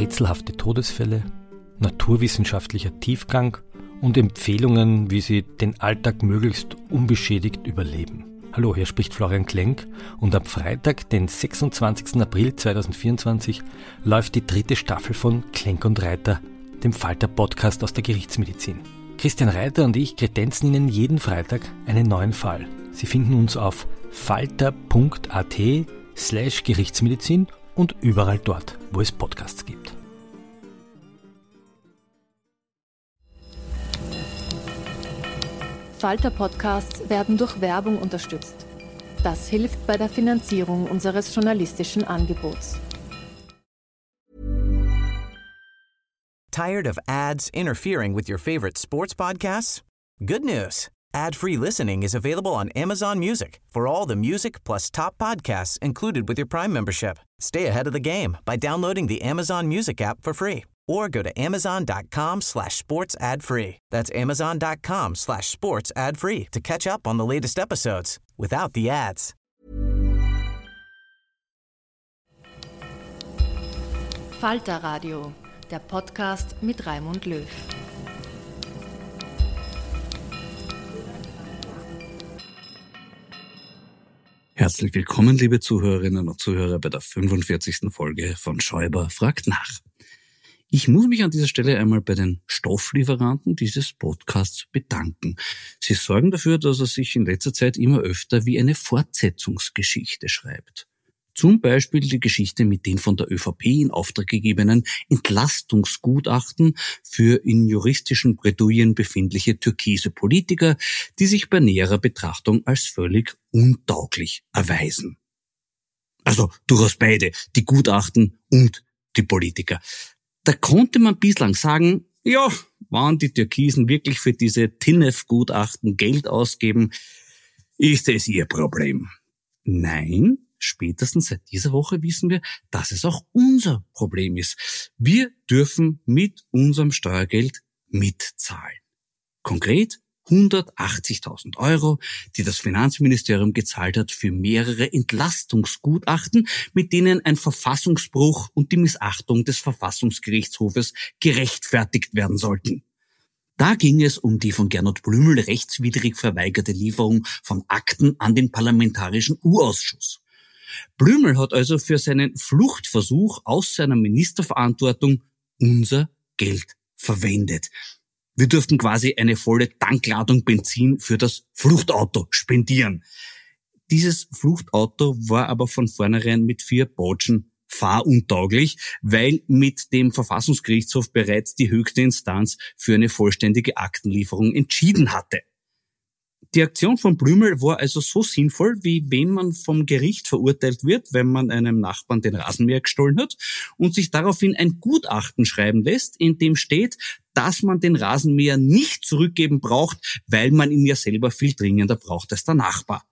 rätselhafte Todesfälle, naturwissenschaftlicher Tiefgang und Empfehlungen, wie Sie den Alltag möglichst unbeschädigt überleben. Hallo, hier spricht Florian Klenk und am Freitag, den 26. April 2024, läuft die 3. Staffel von Klenk und Reiter, dem Falter-Podcast aus der Gerichtsmedizin. Christian Reiter und ich kredenzen Ihnen jeden Freitag einen neuen Fall. Sie finden uns auf falter.at/Gerichtsmedizin und überall dort, wo es Podcasts gibt. Falter-Podcasts werden durch Werbung unterstützt. Das hilft bei der Finanzierung unseres journalistischen Angebots. Tired of ads interfering with your favorite sports podcasts? Good news. Ad-free listening is available on Amazon Music for all the music plus top podcasts included with your Prime membership. Stay ahead of the game by downloading the Amazon Music app for free or go to amazon.com/sports ad free. That's amazon.com/sports ad free to catch up on the latest episodes without the ads. Falter Radio, der Podcast mit Raimund Löw. Herzlich willkommen, liebe Zuhörerinnen und Zuhörer, bei der 45. Folge von Schäuber fragt nach. Ich muss mich an dieser Stelle einmal bei den Stofflieferanten dieses Podcasts bedanken. Sie sorgen dafür, dass er sich in letzter Zeit immer öfter wie eine Fortsetzungsgeschichte schreibt. Zum Beispiel die Geschichte mit den von der ÖVP in Auftrag gegebenen Entlastungsgutachten für in juristischen Bredouillen befindliche türkise Politiker, die sich bei näherer Betrachtung als völlig untauglich erweisen. Also durchaus beide, die Gutachten und die Politiker. Da konnte man bislang sagen, ja, wann die Türkisen wirklich für diese TINEF-Gutachten Geld ausgeben, ist es ihr Problem. Nein, spätestens seit dieser Woche wissen wir, dass es auch unser Problem ist. Wir dürfen mit unserem Steuergeld mitzahlen. Konkret 180.000 €, die das Finanzministerium gezahlt hat für mehrere Entlastungsgutachten, mit denen ein Verfassungsbruch und die Missachtung des Verfassungsgerichtshofes gerechtfertigt werden sollten. Da ging es um die von Gernot Blümel rechtswidrig verweigerte Lieferung von Akten an den Parlamentarischen U-Ausschuss. Blümel hat also für seinen Fluchtversuch aus seiner Ministerverantwortung unser Geld verwendet. Wir durften quasi eine volle Tankladung Benzin für das Fluchtauto spendieren. Dieses Fluchtauto war aber von vornherein mit 4 Botschen fahruntauglich, weil mit dem Verfassungsgerichtshof bereits die höchste Instanz für eine vollständige Aktenlieferung entschieden hatte. Die Aktion von Blümel war also so sinnvoll, wie wenn man vom Gericht verurteilt wird, wenn man einem Nachbarn den Rasenmäher gestohlen hat und sich daraufhin ein Gutachten schreiben lässt, in dem steht, dass man den Rasenmäher nicht zurückgeben braucht, weil man ihn ja selber viel dringender braucht als der Nachbar.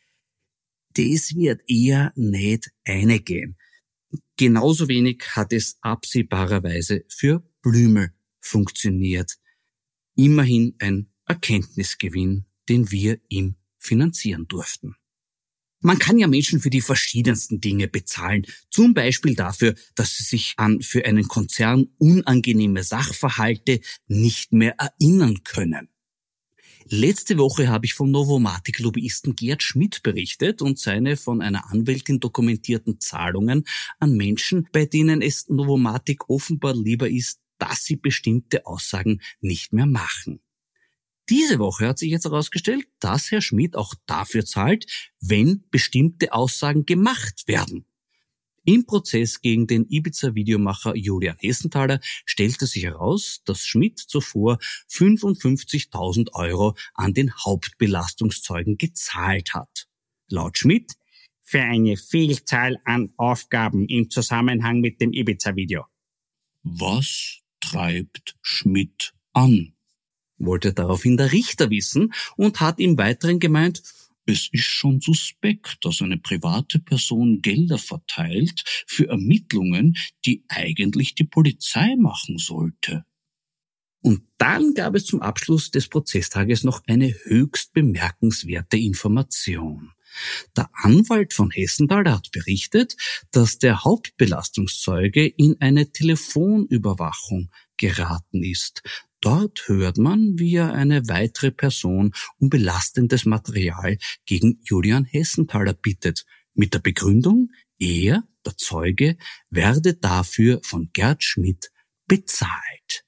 Das wird eher nicht eingehen. Genauso wenig hat es absehbarerweise für Blümel funktioniert. Immerhin ein Erkenntnisgewinn, den wir ihm finanzieren durften. Man kann ja Menschen für die verschiedensten Dinge bezahlen, zum Beispiel dafür, dass sie sich an für einen Konzern unangenehme Sachverhalte nicht mehr erinnern können. Letzte Woche habe ich vom Novomatic-Lobbyisten Gerd Schmidt berichtet und seine von einer Anwältin dokumentierten Zahlungen an Menschen, bei denen es Novomatic offenbar lieber ist, dass sie bestimmte Aussagen nicht mehr machen. Diese Woche hat sich jetzt herausgestellt, dass Herr Schmidt auch dafür zahlt, wenn bestimmte Aussagen gemacht werden. Im Prozess gegen den Ibiza-Videomacher Julian Hessenthaler stellte sich heraus, dass Schmidt zuvor 55.000 € an den Hauptbelastungszeugen gezahlt hat. Laut Schmidt für eine Vielzahl an Aufgaben im Zusammenhang mit dem Ibiza-Video. Was treibt Schmidt an? Wollte daraufhin der Richter wissen und hat im Weiteren gemeint, es ist schon suspekt, dass eine private Person Gelder verteilt für Ermittlungen, die eigentlich die Polizei machen sollte. Und dann gab es zum Abschluss des Prozesstages noch eine höchst bemerkenswerte Information. Der Anwalt von Hessenthaler hat berichtet, dass der Hauptbelastungszeuge in eine Telefonüberwachung geraten ist. Dort hört man, wie er eine weitere Person um belastendes Material gegen Julian Hessenthaler bittet, mit der Begründung, er, der Zeuge, werde dafür von Gerd Schmidt bezahlt.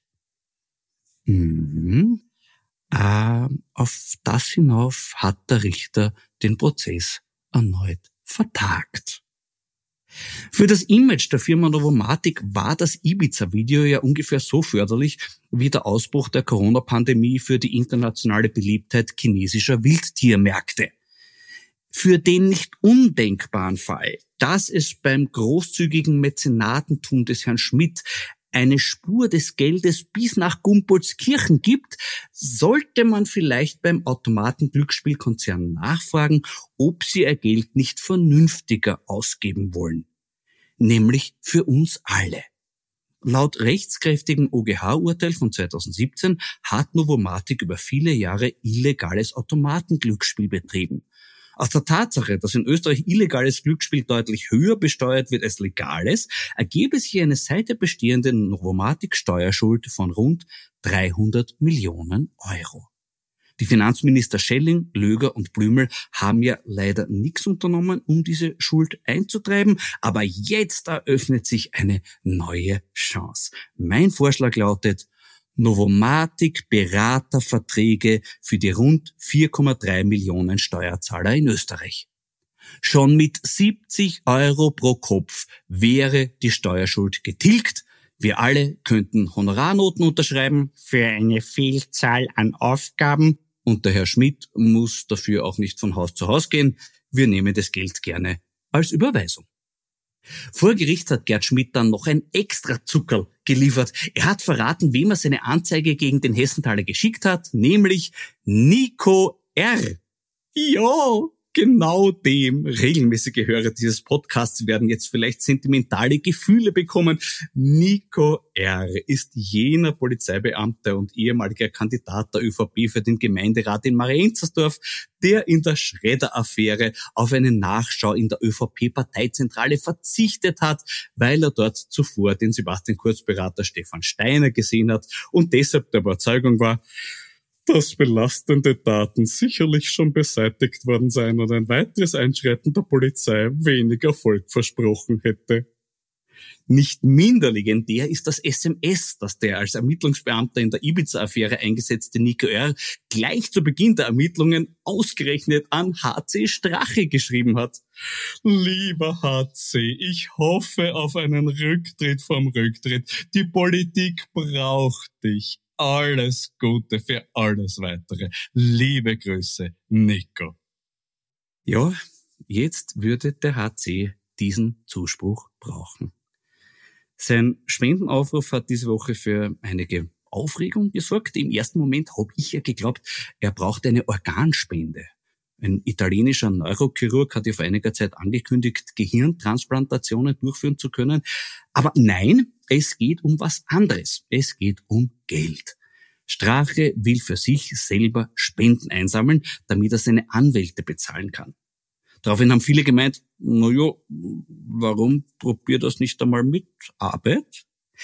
Auf das hinauf hat der Richter den Prozess erneut vertagt. Für das Image der Firma Novomatic war das Ibiza-Video ja ungefähr so förderlich wie der Ausbruch der Corona-Pandemie für die internationale Beliebtheit chinesischer Wildtiermärkte. Für den nicht undenkbaren Fall, dass es beim großzügigen Mäzenatentum des Herrn Schmidt eine Spur des Geldes bis nach Gumpoldskirchen gibt, sollte man vielleicht beim Automaten-Glücksspielkonzern nachfragen, ob sie ihr Geld nicht vernünftiger ausgeben wollen. Nämlich für uns alle. Laut rechtskräftigem OGH-Urteil von 2017 hat Novomatic über viele Jahre illegales Automatenglücksspiel betrieben. Aus der Tatsache, dass in Österreich illegales Glücksspiel deutlich höher besteuert wird als legales, ergebe sich eine seit der bestehenden Novomatic-Steuerschuld von rund 300 Millionen Euro. Die Finanzminister Schelling, Löger und Blümel haben ja leider nichts unternommen, um diese Schuld einzutreiben, aber jetzt eröffnet sich eine neue Chance. Mein Vorschlag lautet: Novomatic Beraterverträge für die rund 4,3 Millionen Steuerzahler in Österreich. Schon mit 70 Euro pro Kopf wäre die Steuerschuld getilgt. Wir alle könnten Honorarnoten unterschreiben für eine Vielzahl an Aufgaben und der Herr Schmidt muss dafür auch nicht von Haus zu Haus gehen. Wir nehmen das Geld gerne als Überweisung. Vor Gericht hat Gerd Schmidt dann noch ein extra Zuckerl geliefert. Er hat verraten, wem er seine Anzeige gegen den Hessenthaler geschickt hat, nämlich Nico R. Ja, genau dem. Regelmäßige Hörer dieses Podcasts werden jetzt vielleicht sentimentale Gefühle bekommen. Nico R. ist jener Polizeibeamte und ehemaliger Kandidat der ÖVP für den Gemeinderat in Marienzersdorf, der in der Schredder-Affäre auf eine Nachschau in der ÖVP-Parteizentrale verzichtet hat, weil er dort zuvor den Sebastian Kurz-Berater Stefan Steiner gesehen hat und deshalb der Überzeugung war, dass belastende Daten sicherlich schon beseitigt worden seien und ein weiteres Einschreiten der Polizei wenig Erfolg versprochen hätte. Nicht minder legendär ist das SMS, das der als Ermittlungsbeamter in der Ibiza-Affäre eingesetzte Nico R. gleich zu Beginn der Ermittlungen ausgerechnet an HC Strache geschrieben hat. Lieber HC, ich hoffe auf einen Rücktritt vom Rücktritt. Die Politik braucht dich. Alles Gute für alles Weitere. Liebe Grüße, Nico. Ja, jetzt würde der HC diesen Zuspruch brauchen. Sein Spendenaufruf hat diese Woche für einige Aufregung gesorgt. Im ersten Moment habe ich ja geglaubt, er braucht eine Organspende. Ein italienischer Neurochirurg hat ja vor einiger Zeit angekündigt, Gehirntransplantationen durchführen zu können. Aber nein, es geht um was anderes. Es geht um Geld. Strache will für sich selber Spenden einsammeln, damit er seine Anwälte bezahlen kann. Daraufhin haben viele gemeint, naja, warum probiert das nicht einmal mit Arbeit?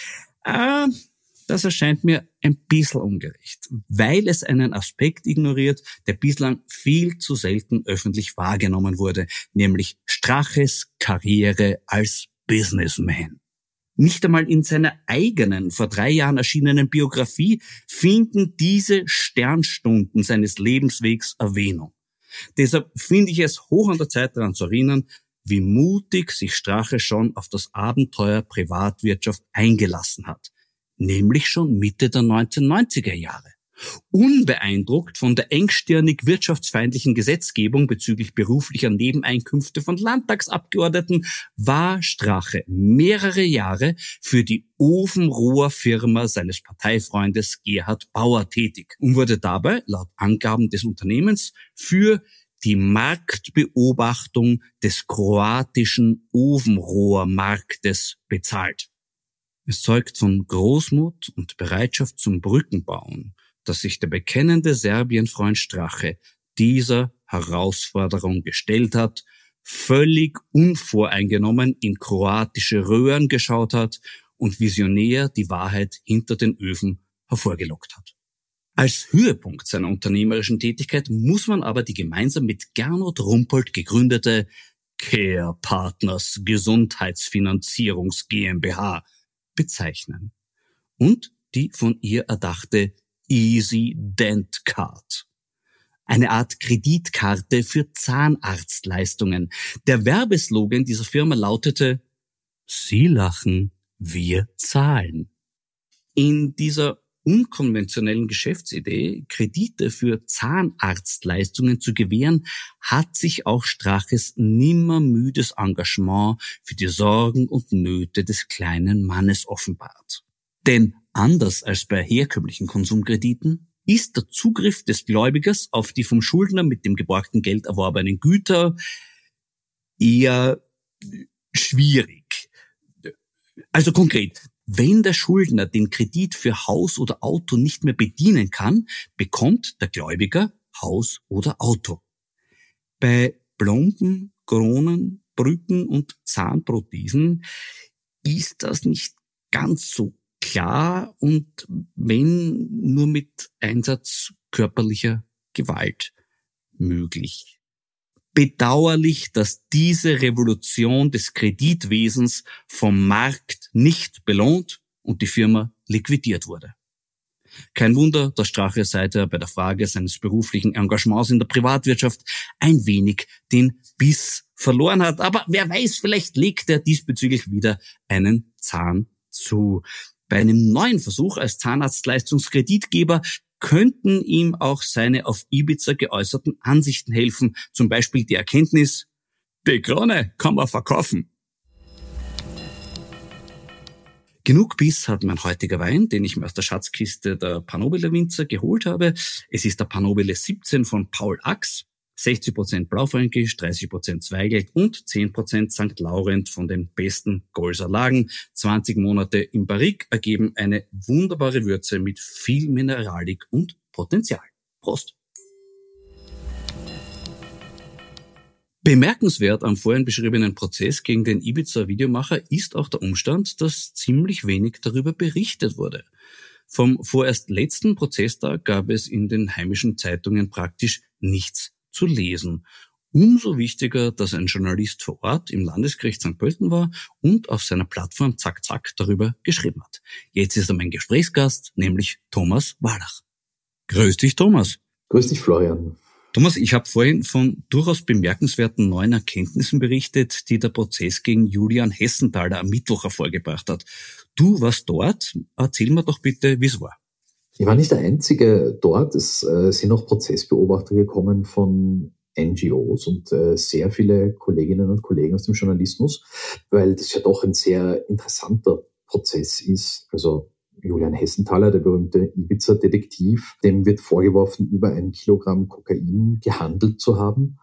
Das erscheint mir ein bisschen ungerecht, weil es einen Aspekt ignoriert, der bislang viel zu selten öffentlich wahrgenommen wurde, nämlich Straches Karriere als Businessman. Nicht einmal in seiner eigenen, vor 3 Jahren erschienenen Biografie finden diese Sternstunden seines Lebenswegs Erwähnung. Deshalb finde ich es hoch an der Zeit, daran zu erinnern, wie mutig sich Strache schon auf das Abenteuer Privatwirtschaft eingelassen hat. Nämlich schon Mitte der 1990er Jahre. Unbeeindruckt von der engstirnig wirtschaftsfeindlichen Gesetzgebung bezüglich beruflicher Nebeneinkünfte von Landtagsabgeordneten war Strache mehrere Jahre für die Ofenrohrfirma seines Parteifreundes Gerhard Bauer tätig und wurde dabei, laut Angaben des Unternehmens, für die Marktbeobachtung des kroatischen Ofenrohrmarktes bezahlt. Es zeugt von Großmut und Bereitschaft zum Brückenbauen, dass sich der bekennende Serbienfreund Strache dieser Herausforderung gestellt hat, völlig unvoreingenommen in kroatische Röhren geschaut hat und visionär die Wahrheit hinter den Öfen hervorgelockt hat. Als Höhepunkt seiner unternehmerischen Tätigkeit muss man aber die gemeinsam mit Gernot Rumpold gegründete Care Partners Gesundheitsfinanzierungs GmbH bezeichnen und die von ihr erdachte Easy Dent Card. Eine Art Kreditkarte für Zahnarztleistungen. Der Werbeslogan dieser Firma lautete: Sie lachen, wir zahlen. In dieser unkonventionellen Geschäftsidee, Kredite für Zahnarztleistungen zu gewähren, hat sich auch Straches nimmermüdes Engagement für die Sorgen und Nöte des kleinen Mannes offenbart. Denn anders als bei herkömmlichen Konsumkrediten ist der Zugriff des Gläubigers auf die vom Schuldner mit dem geborgten Geld erworbenen Güter eher schwierig. Also konkret: Wenn der Schuldner den Kredit für Haus oder Auto nicht mehr bedienen kann, bekommt der Gläubiger Haus oder Auto. Bei Plomben, Kronen, Brücken und Zahnprothesen ist das nicht ganz so klar und wenn nur mit Einsatz körperlicher Gewalt möglich. Bedauerlich, dass diese Revolution des Kreditwesens vom Markt nicht belohnt und die Firma liquidiert wurde. Kein Wunder, dass Strache seither bei der Frage seines beruflichen Engagements in der Privatwirtschaft ein wenig den Biss verloren hat. Aber wer weiß, vielleicht legt er diesbezüglich wieder einen Zahn zu. Bei einem neuen Versuch als Zahnarztleistungskreditgeber könnten ihm auch seine auf Ibiza geäußerten Ansichten helfen. Zum Beispiel die Erkenntnis: Die Krone kann man verkaufen. Genug Biss hat mein heutiger Wein, den ich mir aus der Schatzkiste der Panobile Winzer geholt habe. Es ist der Panobile 17 von Paul Ax. 60% Blaufränkisch, 30% Zweigelt und 10% St. Laurent von den besten Golser Lagen. 20 Monate im Barrique ergeben eine wunderbare Würze mit viel Mineralik und Potenzial. Prost! Bemerkenswert am vorhin beschriebenen Prozess gegen den Ibiza-Videomacher ist auch der Umstand, dass ziemlich wenig darüber berichtet wurde. Vom vorerst letzten Prozesstag gab es in den heimischen Zeitungen praktisch nichts zu lesen. Umso wichtiger, dass ein Journalist vor Ort im Landesgericht St. Pölten war und auf seiner Plattform Zack Zack darüber geschrieben hat. Jetzt ist er mein Gesprächsgast, nämlich Thomas Wallach. Grüß dich, Thomas. Grüß dich, Florian. Thomas, ich habe vorhin von durchaus bemerkenswerten neuen Erkenntnissen berichtet, die der Prozess gegen Julian Hessenthaler am Mittwoch hervorgebracht hat. Du warst dort. Erzähl mir doch bitte, wie es war. Ich war nicht der Einzige dort. Es sind auch Prozessbeobachter gekommen von NGOs und sehr viele Kolleginnen und Kollegen aus dem Journalismus, weil das ja doch ein sehr interessanter Prozess ist. Also Julian Hessenthaler, der berühmte Ibiza-Detektiv, dem wird vorgeworfen, über 1 Kilogramm Kokain gehandelt zu haben.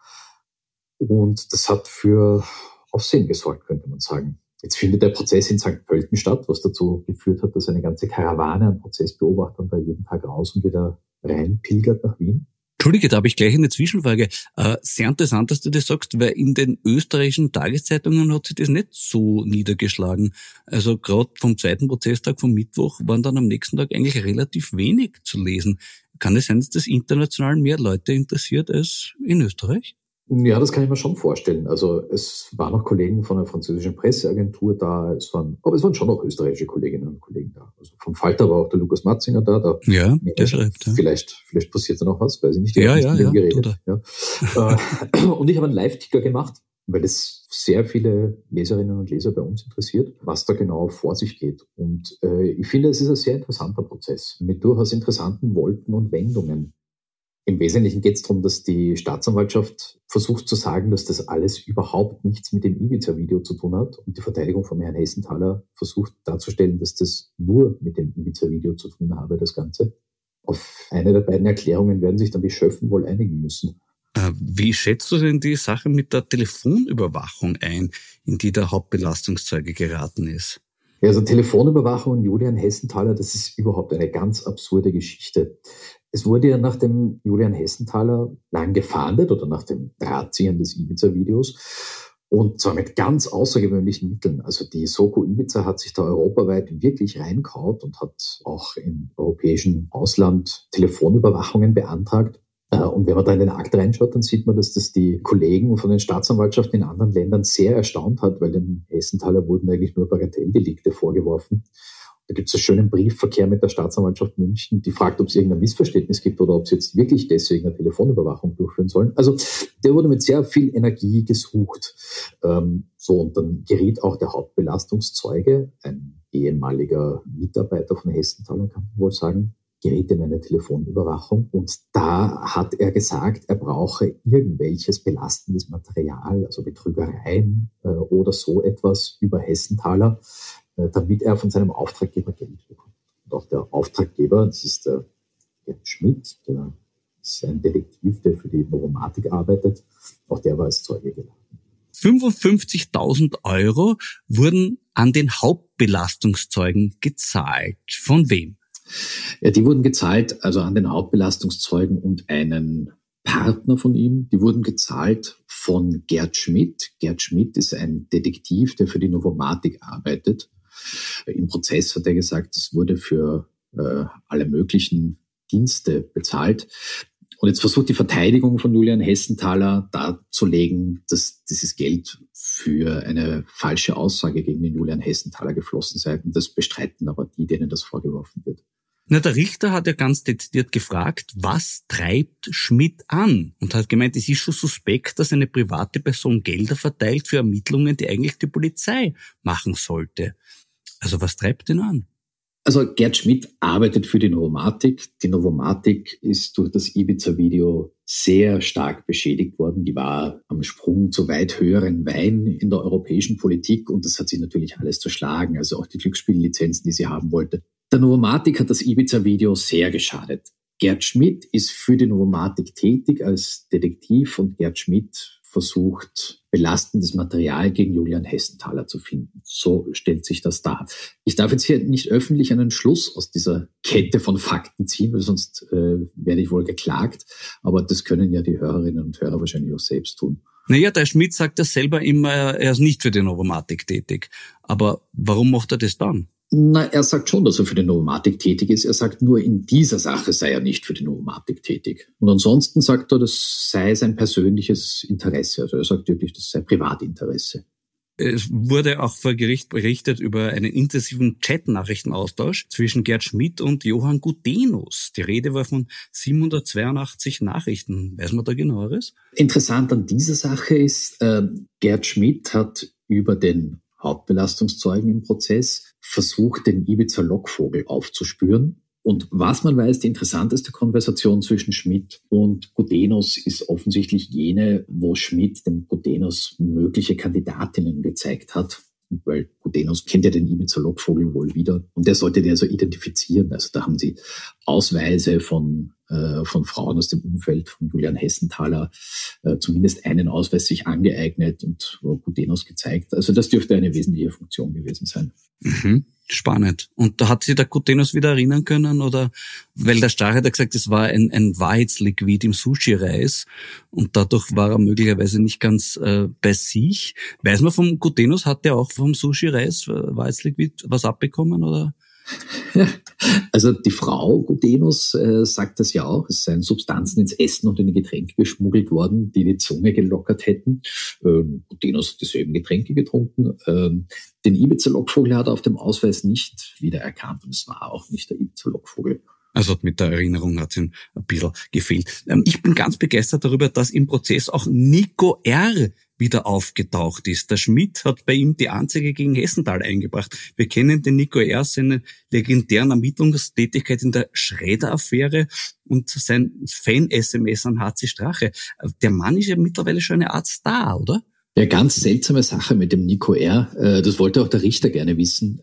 Und das hat für Aufsehen gesorgt, könnte man sagen. Jetzt findet der Prozess in St. Pölten statt, was dazu geführt hat, dass eine ganze Karawane an Prozessbeobachtern da jeden Tag raus und wieder rein pilgert nach Wien. Entschuldige, da habe ich gleich eine Zwischenfrage. Sehr interessant, dass du das sagst, weil in den österreichischen Tageszeitungen hat sich das nicht so niedergeschlagen. Also gerade vom zweiten Prozesstag vom Mittwoch waren dann am nächsten Tag eigentlich relativ wenig zu lesen. Kann es sein, dass das international mehr Leute interessiert als in Österreich? Ja, das kann ich mir schon vorstellen. Also es waren auch Kollegen von einer französischen Presseagentur da, aber es waren schon auch österreichische Kolleginnen und Kollegen da. Also vom Falter war auch der Lukas Matzinger da. Ja, der schreibt. Ja. Vielleicht passiert da noch was, weiß ich nicht. Ja. Geredet. Ja. Und ich habe einen Live-Ticker gemacht, weil es sehr viele Leserinnen und Leser bei uns interessiert, was da genau vor sich geht. Und ich finde, es ist ein sehr interessanter Prozess mit durchaus interessanten Wolken und Wendungen. Im Wesentlichen geht es darum, dass die Staatsanwaltschaft versucht zu sagen, dass das alles überhaupt nichts mit dem Ibiza-Video zu tun hat. Und die Verteidigung von Herrn Hessenthaler versucht darzustellen, dass das nur mit dem Ibiza-Video zu tun habe, das Ganze. Auf eine der beiden Erklärungen werden sich dann die Schöffen wohl einigen müssen. Wie schätzt du denn die Sache mit der Telefonüberwachung ein, in die der Hauptbelastungszeuge geraten ist? Ja, also Telefonüberwachung und Julian Hessenthaler, das ist überhaupt eine ganz absurde Geschichte. Es wurde ja nach dem Julian Hessenthaler lang gefahndet oder nach dem Drahtziehen des Ibiza-Videos. Und zwar mit ganz außergewöhnlichen Mitteln. Also die Soko Ibiza hat sich da europaweit wirklich reingehaut und hat auch im europäischen Ausland Telefonüberwachungen beantragt. Und wenn man da in den Akt reinschaut, dann sieht man, dass das die Kollegen von den Staatsanwaltschaften in anderen Ländern sehr erstaunt hat, weil dem Hessenthaler wurden eigentlich nur Bagatelldelikte vorgeworfen. Da gibt es einen schönen Briefverkehr mit der Staatsanwaltschaft München, die fragt, ob es irgendein Missverständnis gibt oder ob sie jetzt wirklich deswegen eine Telefonüberwachung durchführen sollen. Also der wurde mit sehr viel Energie gesucht. Und dann geriet auch der Hauptbelastungszeuge, ein ehemaliger Mitarbeiter von Hessenthaler, kann man wohl sagen, geriet in eine Telefonüberwachung. Und da hat er gesagt, er brauche irgendwelches belastendes Material, also Betrügereien oder so etwas über Hessenthaler, damit er von seinem Auftraggeber Geld bekommt. Und auch der Auftraggeber, das ist der Gerd Schmidt, der ist ein Detektiv, der für die Novomatic arbeitet, auch der war als Zeuge geladen. 55.000 € wurden an den Hauptbelastungszeugen gezahlt. Von wem? Ja, die wurden gezahlt, also an den Hauptbelastungszeugen und einen Partner von ihm. Die wurden gezahlt von Gerd Schmidt. Gerd Schmidt ist ein Detektiv, der für die Novomatic arbeitet. Im Prozess hat er gesagt, es wurde für alle möglichen Dienste bezahlt. Und jetzt versucht die Verteidigung von Julian Hessenthaler darzulegen, dass dieses Geld für eine falsche Aussage gegen den Julian Hessenthaler geflossen sei. Und das bestreiten aber die, denen das vorgeworfen wird. Na, der Richter hat ja ganz dezidiert gefragt, was treibt Schmidt an? Und hat gemeint, es ist schon suspekt, dass eine private Person Gelder verteilt für Ermittlungen, die eigentlich die Polizei machen sollte. Also was treibt ihn an? Also Gerd Schmidt arbeitet für die Novomatic. Die Novomatic ist durch das Ibiza-Video sehr stark beschädigt worden. Die war am Sprung zu weit höheren Wein in der europäischen Politik und das hat sich natürlich alles zerschlagen, also auch die Glücksspiellizenzen, die sie haben wollte. Der Novomatic hat das Ibiza-Video sehr geschadet. Gerd Schmidt ist für die Novomatic tätig als Detektiv und Gerd Schmidt versucht, belastendes Material gegen Julian Hessenthaler zu finden. So stellt sich das dar. Ich darf jetzt hier nicht öffentlich einen Schluss aus dieser Kette von Fakten ziehen, weil sonst werde ich wohl geklagt. Aber das können ja die Hörerinnen und Hörer wahrscheinlich auch selbst tun. Naja, der Schmidt sagt ja selber immer, er ist nicht für die Novomatic tätig. Aber warum macht er das dann? Na, er sagt schon, dass er für die Novomatic tätig ist. Er sagt nur, in dieser Sache sei er nicht für die Novomatic tätig. Und ansonsten sagt er, das sei sein persönliches Interesse. Also er sagt wirklich, das sei Privatinteresse. Es wurde auch vor Gericht berichtet über einen intensiven Chat-Nachrichtenaustausch zwischen Gerd Schmidt und Johann Gudenus. Die Rede war von 782 Nachrichten. Weiß man da genaueres? Interessant an dieser Sache ist, Gerd Schmidt hat über den Hauptbelastungszeugen im Prozess versucht, den Ibiza-Lockvogel aufzuspüren. Und was man weiß, die interessanteste Konversation zwischen Schmidt und Gudenus ist offensichtlich jene, wo Schmidt dem Gudenus mögliche Kandidatinnen gezeigt hat. Weil Gudenus kennt ja den Ibiza-Lockvogel wohl wieder. Und der sollte den also identifizieren. Also da haben sie Ausweise von Frauen aus dem Umfeld von Julian Hessenthaler, zumindest einen Ausweis sich angeeignet und Gudenus gezeigt. Also das dürfte eine wesentliche Funktion gewesen sein. Mhm. Spannend. Und da hat sich der Gudenus wieder erinnern können, oder? Weil der Stach hat ja gesagt, es war ein Wahrheitsliquid im Sushi-Reis und dadurch war er möglicherweise nicht ganz bei sich. Weiß man vom Gudenus, hat der auch vom Sushi-Reis Wahrheitsliquid was abbekommen, oder? Ja, also die Frau Gudenus sagt das ja auch. Es seien Substanzen ins Essen und in die Getränke geschmuggelt worden, die die Zunge gelockert hätten. Gudenus hat dieselben Getränke getrunken. Den Ibiza-Lockvogel hat er auf dem Ausweis nicht wiedererkannt und es war auch nicht der Ibiza-Lockvogel. Also mit der Erinnerung hat es ihm ein bisschen gefehlt. Ich bin ganz begeistert darüber, dass im Prozess auch Nico R. wieder aufgetaucht ist. Der Schmidt hat bei ihm die Anzeige gegen Hessenthaler eingebracht. Wir kennen den Nico R., seine legendären Ermittlungstätigkeit in der Schredder-Affäre und sein Fan-SMS an HC Strache. Der Mann ist ja mittlerweile schon eine Art Star, oder? Ja, ganz seltsame Sache mit dem Nico R. Das wollte auch der Richter gerne wissen.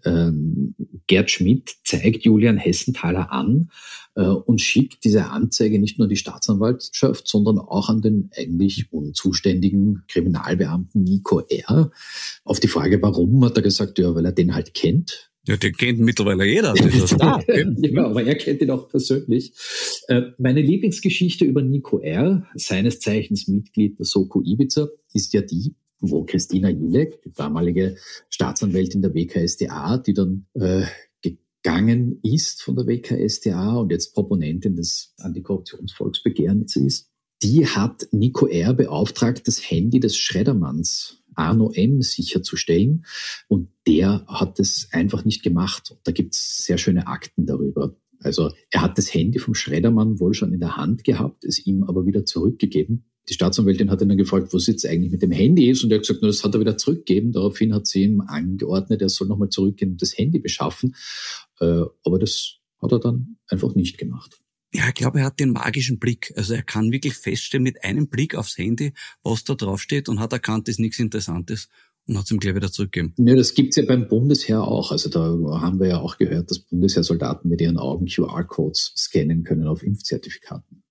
Gerd Schmidt zeigt Julian Hessenthaler an und schickt diese Anzeige nicht nur an die Staatsanwaltschaft, sondern auch an den eigentlich unzuständigen Kriminalbeamten Nico R. Auf die Frage, warum, hat er gesagt, ja, weil er den halt kennt. Ja, den kennt mittlerweile jeder. Ja, aber er kennt ihn auch persönlich. Meine Lieblingsgeschichte über Nico R., seines Zeichens Mitglied der Soko Ibiza, ist ja die, wo Christina Jilek, die damalige Staatsanwältin der WKStA, die dann gegangen ist von der WKStA und jetzt Proponentin des Antikorruptionsvolksbegehrens ist, die hat Nico R. beauftragt, das Handy des Schreddermanns Arno M. sicherzustellen, und der hat es einfach nicht gemacht. Da gibt es sehr schöne Akten darüber. Also er hat das Handy vom Schreddermann wohl schon in der Hand gehabt, es ihm aber wieder zurückgegeben. Die Staatsanwältin hat ihn dann gefragt, was jetzt eigentlich mit dem Handy ist, und er hat gesagt, das hat er wieder zurückgegeben. Daraufhin hat sie ihm angeordnet, er soll nochmal zurückgehen und das Handy beschaffen. Aber das hat er dann einfach nicht gemacht. Ja, ich glaube, er hat den magischen Blick. Also er kann wirklich feststellen mit einem Blick aufs Handy, was da draufsteht, und hat erkannt, das ist nichts Interessantes, und hat es ihm gleich wieder zurückgegeben. Nö, das gibt's ja beim Bundesheer auch. Also da haben wir ja auch gehört, dass Bundesheersoldaten mit ihren Augen QR-Codes scannen können auf Impfzertifikaten.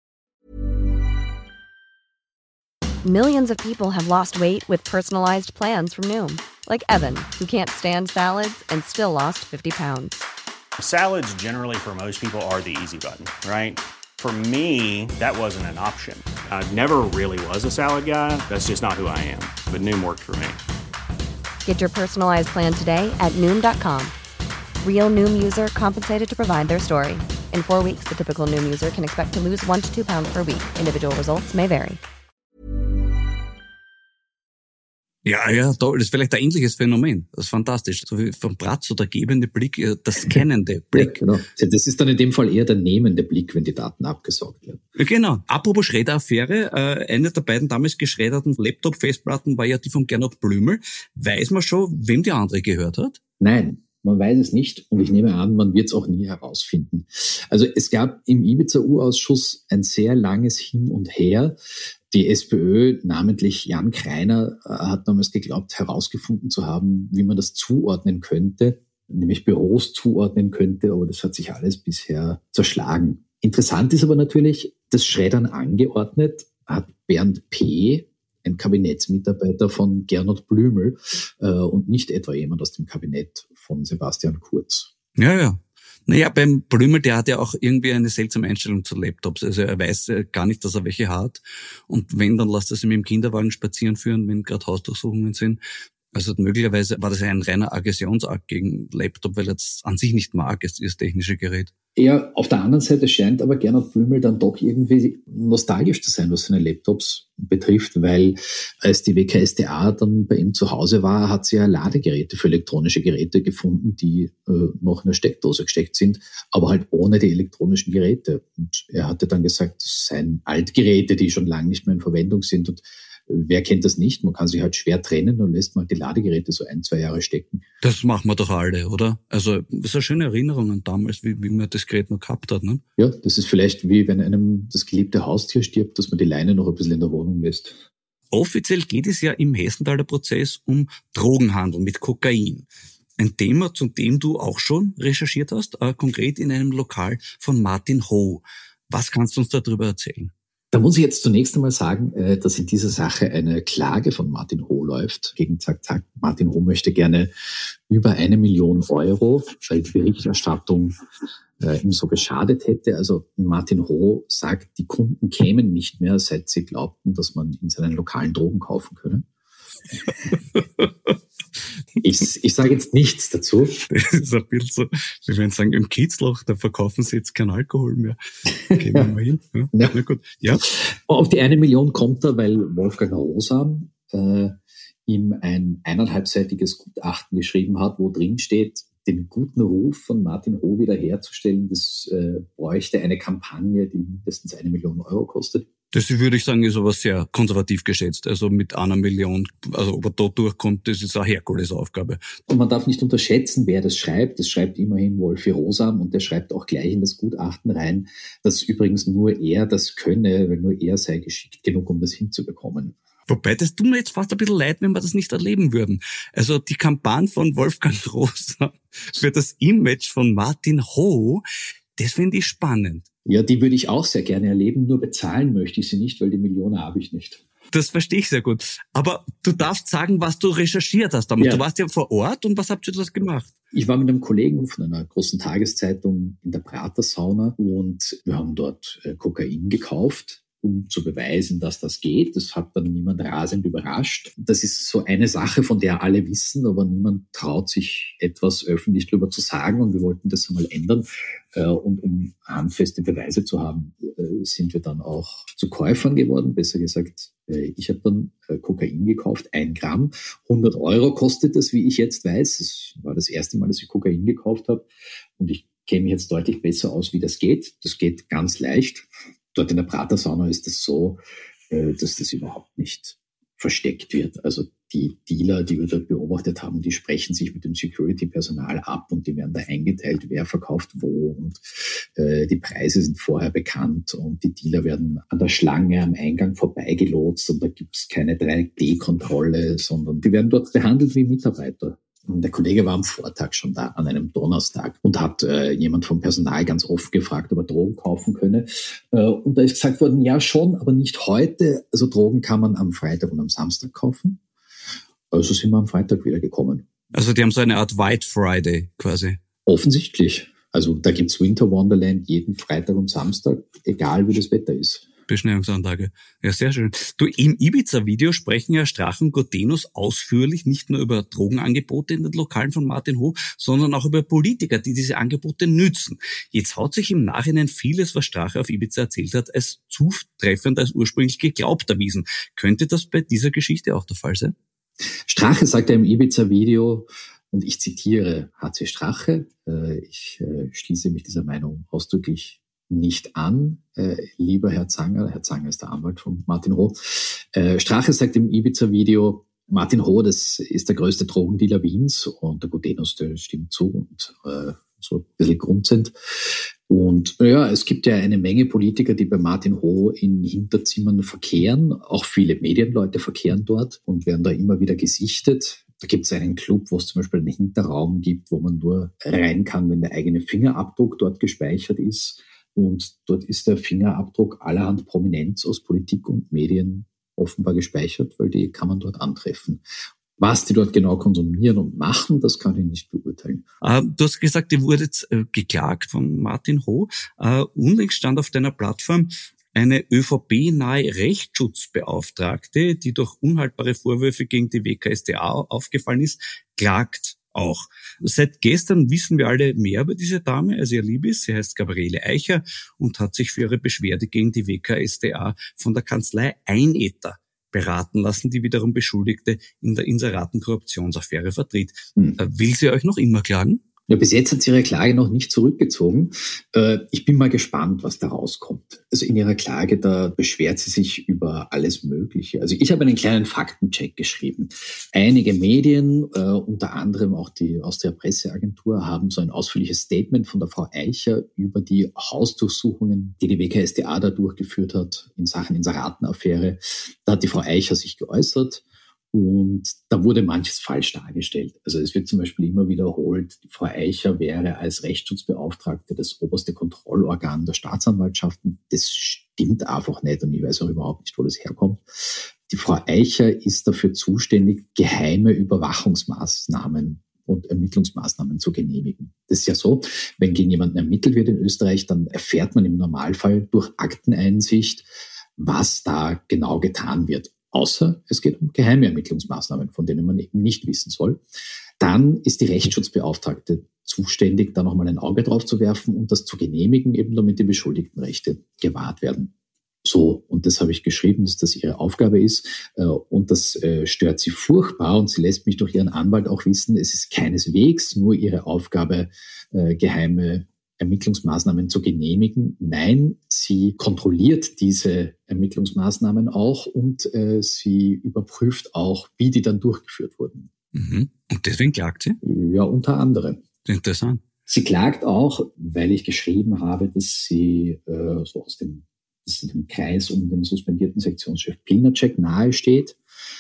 Millions of people have lost weight with personalized plans from Noom. Like Evan, who can't stand salads and still lost 50 pounds. Salads generally for most people are the easy button, right? For me, that wasn't an option. I never really was a salad guy. That's just not who I am. But Noom worked for me. Get your personalized plan today at Noom.com. Real Noom user compensated to provide their story. In 4 weeks, the typical Noom user can expect to lose 1 to 2 pounds per week. Individual results may vary. Ja, toll. Das ist vielleicht ein ähnliches Phänomen. Das ist fantastisch. So wie vom Bratzo der gebende Blick, der scannende Blick. Ja, genau. Das ist dann in dem Fall eher der nehmende Blick, wenn die Daten abgesaugt werden. Genau. Apropos Schredder-Affäre, eine der beiden damals geschredderten Laptop-Festplatten war ja die von Gernot Blümel. Weiß man schon, wem die andere gehört hat? Nein, man weiß es nicht, und ich nehme an, man wird es auch nie herausfinden. Also es gab im Ibiza-U-Ausschuss ein sehr langes Hin und Her. Die SPÖ, namentlich Jan Kreiner, hat damals geglaubt, herausgefunden zu haben, wie man das zuordnen könnte, nämlich Büros zuordnen könnte, aber das hat sich alles bisher zerschlagen. Interessant ist aber natürlich, das Schreddern angeordnet hat Bernd P., ein Kabinettsmitarbeiter von Gernot Blümel, und nicht etwa jemand aus dem Kabinett von Sebastian Kurz. Ja. Naja, beim Blümel, der hat ja auch irgendwie eine seltsame Einstellung zu Laptops. Also er weiß gar nicht, dass er welche hat. Und wenn, dann lässt er sie mit dem Kinderwagen spazieren führen, wenn gerade Hausdurchsuchungen sind. Also möglicherweise war das ein reiner Aggressionsakt gegen Laptop, weil er das an sich nicht mag, das technische Gerät. Ja, auf der anderen Seite scheint aber Gernot Blümel dann doch irgendwie nostalgisch zu sein, was seine Laptops betrifft, weil als die WKStA dann bei ihm zu Hause war, hat sie ja Ladegeräte für elektronische Geräte gefunden, die noch in der Steckdose gesteckt sind, aber halt ohne die elektronischen Geräte. Und er hatte dann gesagt, das seien Altgeräte, die schon lange nicht mehr in Verwendung sind, und wer kennt das nicht? Man kann sich halt schwer trennen und lässt mal die Ladegeräte so 1-2 Jahre stecken. Das machen wir doch alle, oder? Also das ist eine schöne Erinnerung an damals, wie man das Gerät noch gehabt hat. Ne? Ja, das ist vielleicht wie wenn einem das geliebte Haustier stirbt, dass man die Leine noch ein bisschen in der Wohnung lässt. Offiziell geht es ja im Hessenthaler Prozess um Drogenhandel mit Kokain. Ein Thema, zu dem du auch schon recherchiert hast, konkret in einem Lokal von Martin Ho. Was kannst du uns darüber erzählen? Da muss ich jetzt zunächst einmal sagen, dass in dieser Sache eine Klage von Martin Ho läuft gegen Zack Zack. Martin Ho möchte gerne über 1 Million Euro, weil die Berichterstattung ihm so geschadet hätte. Also Martin Ho sagt, die Kunden kämen nicht mehr, seit sie glaubten, dass man in seinen Lokalen Drogen kaufen könne. Ich sage jetzt nichts dazu. Das ist ein bisschen so, wie wenn sie sagen, im Kiezloch, da verkaufen sie jetzt keinen Alkohol mehr. Gehen wir mal hin. Ja. Ja. Na gut. Ja. Auf die 1 Million kommt er, weil Wolfgang Rosam ihm ein 1,5-seitiges Gutachten geschrieben hat, wo drin steht, den guten Ruf von Martin Ho wiederherzustellen, das bräuchte eine Kampagne, die mindestens 1 Million Euro kostet. Das würde ich sagen, ist aber sehr konservativ geschätzt. Also mit 1 Million, also ob er da durchkommt, das ist eine Herkulesaufgabe. Und man darf nicht unterschätzen, wer das schreibt. Das schreibt immerhin Wolfi Rosam, und der schreibt auch gleich in das Gutachten rein, dass übrigens nur er das könne, weil nur er sei geschickt genug, um das hinzubekommen. Wobei, das tut mir jetzt fast ein bisschen leid, wenn wir das nicht erleben würden. Also die Kampagne von Wolfgang Rosam für das Image von Martin Ho, das finde ich spannend. Ja, die würde ich auch sehr gerne erleben, nur bezahlen möchte ich sie nicht, weil die Millionen habe ich nicht. Das verstehe ich sehr gut. Aber du darfst sagen, was du recherchiert hast damit. Ja. Du warst ja vor Ort, und was habt ihr das gemacht? Ich war mit einem Kollegen von einer großen Tageszeitung in der Prater-Sauna und wir haben dort Kokain gekauft, um zu beweisen, dass das geht. Das hat dann niemand rasend überrascht. Das ist so eine Sache, von der alle wissen, aber niemand traut sich etwas öffentlich darüber zu sagen und wir wollten das einmal ändern. Und um handfeste Beweise zu haben, sind wir dann auch zu Käufern geworden. Besser gesagt, ich habe dann Kokain gekauft, 1 Gramm. 100 € kostet das, wie ich jetzt weiß. Das war das erste Mal, dass ich Kokain gekauft habe. Und ich kenne mich jetzt deutlich besser aus, wie das geht. Das geht ganz leicht. Dort in der Prater-Sauna ist es so, dass das überhaupt nicht versteckt wird. Also die Dealer, die wir dort beobachtet haben, die sprechen sich mit dem Security-Personal ab und die werden da eingeteilt, wer verkauft wo und die Preise sind vorher bekannt und die Dealer werden an der Schlange am Eingang vorbeigelotst und da gibt es keine 3D-Kontrolle, sondern die werden dort behandelt wie Mitarbeiter. Und der Kollege war am Vortag schon da, an einem Donnerstag, und hat jemand vom Personal ganz oft gefragt, ob er Drogen kaufen könne. Und da ist gesagt worden, ja schon, aber nicht heute. Also Drogen kann man am Freitag und am Samstag kaufen. Also sind wir am Freitag wieder gekommen. Also die haben so eine Art White Friday quasi. Offensichtlich. Also da gibt's Winter Wonderland jeden Freitag und Samstag, egal wie das Wetter ist. Beschneiungsanlage. Ja, sehr schön. Du, im Ibiza-Video sprechen ja Strache und Gudenus ausführlich nicht nur über Drogenangebote in den Lokalen von Martin Ho, sondern auch über Politiker, die diese Angebote nützen. Jetzt hat sich im Nachhinein vieles, was Strache auf Ibiza erzählt hat, als zutreffender als ursprünglich geglaubt erwiesen. Könnte das bei dieser Geschichte auch der Fall sein? Strache sagt ja im Ibiza-Video, und ich zitiere HC Strache, ich schließe mich dieser Meinung ausdrücklich nicht an, lieber Herr Zanger ist der Anwalt von Martin Ho. Strache sagt im Ibiza-Video, Martin Ho, das ist der größte Drogendealer Wiens und der Gudenus, der stimmt zu und so ein bisschen Grund sind. Und ja, es gibt ja eine Menge Politiker, die bei Martin Ho in Hinterzimmern verkehren. Auch viele Medienleute verkehren dort und werden da immer wieder gesichtet. Da gibt es einen Club, wo es zum Beispiel einen Hinterraum gibt, wo man nur rein kann, wenn der eigene Fingerabdruck dort gespeichert ist. Und dort ist der Fingerabdruck allerhand Prominenz aus Politik und Medien offenbar gespeichert, weil die kann man dort antreffen. Was die dort genau konsumieren und machen, das kann ich nicht beurteilen. Du hast gesagt, ihr wurdet geklagt von Martin Ho. Unlängst stand auf deiner Plattform eine ÖVP-nahe Rechtsschutzbeauftragte, die durch unhaltbare Vorwürfe gegen die WKStA aufgefallen ist, klagt auch. Seit gestern wissen wir alle mehr über diese Dame, als ihr lieb ist. Sie heißt Gabriele Eicher und hat sich für ihre Beschwerde gegen die WKStA von der Kanzlei Einetter beraten lassen, die wiederum Beschuldigte in der Inseraten-Korruptionsaffäre vertritt. Will sie euch noch immer klagen? Ja, bis jetzt hat sie ihre Klage noch nicht zurückgezogen. Ich bin mal gespannt, was da rauskommt. Also in ihrer Klage, da beschwert sie sich über alles Mögliche. Also ich habe einen kleinen Faktencheck geschrieben. Einige Medien, unter anderem auch die Austria Presseagentur, haben so ein ausführliches Statement von der Frau Eicher über die Hausdurchsuchungen, die die WKStA da durchgeführt hat in Sachen Inseratenaffäre. Da hat die Frau Eicher sich geäußert. Und da wurde manches falsch dargestellt. Also es wird zum Beispiel immer wiederholt, die Frau Eicher wäre als Rechtsschutzbeauftragte das oberste Kontrollorgan der Staatsanwaltschaften. Das stimmt einfach nicht und ich weiß auch überhaupt nicht, wo das herkommt. Die Frau Eicher ist dafür zuständig, geheime Überwachungsmaßnahmen und Ermittlungsmaßnahmen zu genehmigen. Das ist ja so, wenn gegen jemanden ermittelt wird in Österreich, dann erfährt man im Normalfall durch Akteneinsicht, was da genau getan wird. Außer es geht um geheime Ermittlungsmaßnahmen, von denen man eben nicht wissen soll. Dann ist die Rechtsschutzbeauftragte zuständig, da nochmal ein Auge drauf zu werfen und das zu genehmigen, eben damit die Beschuldigtenrechte gewahrt werden. So, und das habe ich geschrieben, dass das ihre Aufgabe ist. Und das stört sie furchtbar und sie lässt mich durch ihren Anwalt auch wissen, es ist keineswegs nur ihre Aufgabe, geheime Ermittlungsmaßnahmen zu genehmigen. Nein, sie kontrolliert diese Ermittlungsmaßnahmen auch und sie überprüft auch, wie die dann durchgeführt wurden. Mhm. Und deswegen klagt sie? Ja, unter anderem. Interessant. Sie klagt auch, weil ich geschrieben habe, dass sie so aus dem Kreis um den suspendierten Sektionschef Pilnacek nahe steht.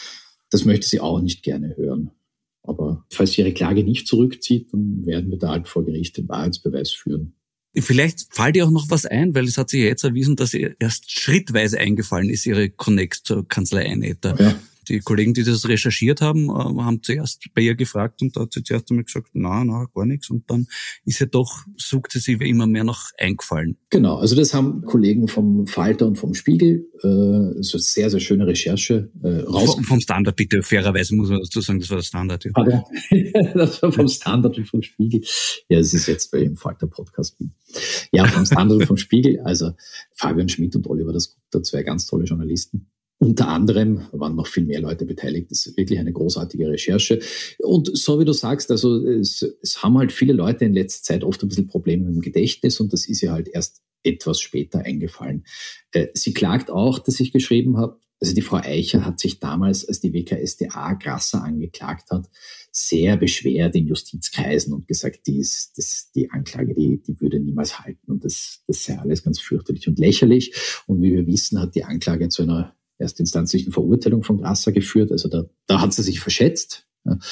Das möchte sie auch nicht gerne hören. Aber falls sie ihre Klage nicht zurückzieht, dann werden wir da halt vor Gericht den Wahrheitsbeweis führen. Vielleicht fällt ihr auch noch was ein, weil es hat sich ja jetzt erwiesen, dass ihr erst schrittweise eingefallen ist, ihre Connect zur Kanzlei Einetter. Ja. Die Kollegen, die das recherchiert haben, haben zuerst bei ihr gefragt und da hat sie zuerst einmal gesagt, na, gar nichts. Und dann ist ihr doch sukzessive immer mehr noch eingefallen. Genau, also das haben Kollegen vom Falter und vom Spiegel, so sehr, sehr schöne Recherche Vom Standard, bitte, fairerweise muss man dazu sagen, das war der Standard. Ja. Pardon. Das war vom Standard und vom Spiegel. Ja, das ist jetzt, weil ich im Falter-Podcast bin. Ja, vom Standard und vom Spiegel, also Fabian Schmidt und Oliver Dasgupta, zwei ganz tolle Journalisten. Unter anderem waren noch viel mehr Leute beteiligt. Das ist wirklich eine großartige Recherche. Und so wie du sagst, also es haben halt viele Leute in letzter Zeit oft ein bisschen Probleme mit dem Gedächtnis und das ist ihr halt erst etwas später eingefallen. Sie klagt auch, dass ich geschrieben habe, also die Frau Eicher hat sich damals, als die WKStA Grasser angeklagt hat, sehr beschwert in Justizkreisen und gesagt, die Anklage, die würde niemals halten und das sei alles ganz fürchterlich und lächerlich. Und wie wir wissen, hat die Anklage zu einer erstinstanzlichen Verurteilung von Grasser geführt. Also da hat sie sich verschätzt.